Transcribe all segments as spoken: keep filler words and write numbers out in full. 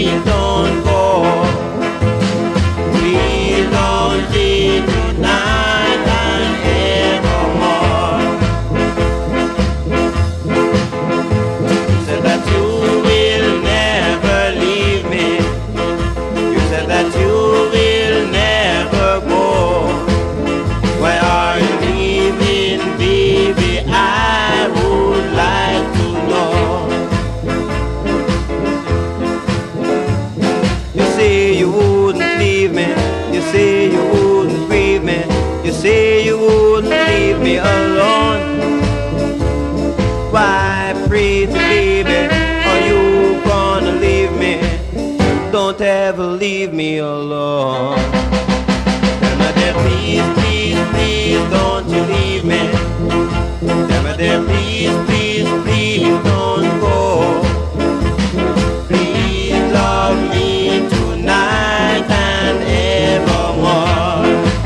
please don't go. Please don't leave tonight and evermore. You said that you will never leave me. You said that you will never go. Where are you leaving, baby? I would like to know. You say you wouldn't leave me. You say you wouldn't grieve me. You say you wouldn't leave me alone. Why, pretty baby, are you gonna leave me? Don't ever leave me alone. Tell me there, please, please, please, don't you leave me. Tell me there, please, please, please, don't go. Please love me tonight and evermore.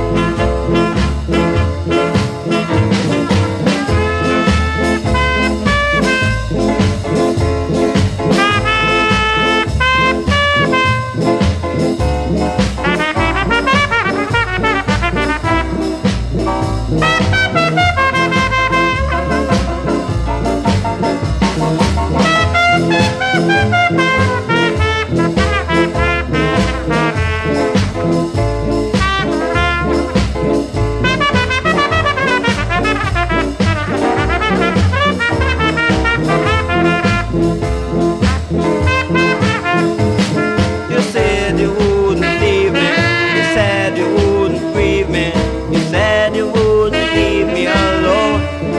You said you wouldn't leave me. You said you wouldn't grieve me. You said you wouldn't leave me alone.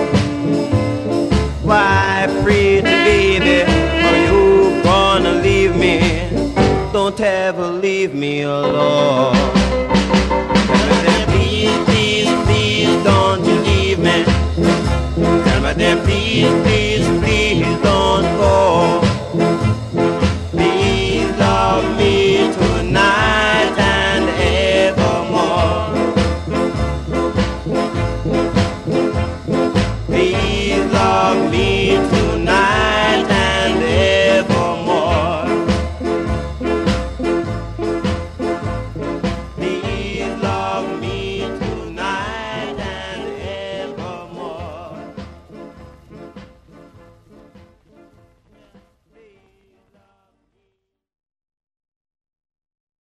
Why, pretty baby, are you gonna leave me? Don't ever leave me alone. Tell me there, please, please, please, don't you leave me. Tell me there, please, please, please, don't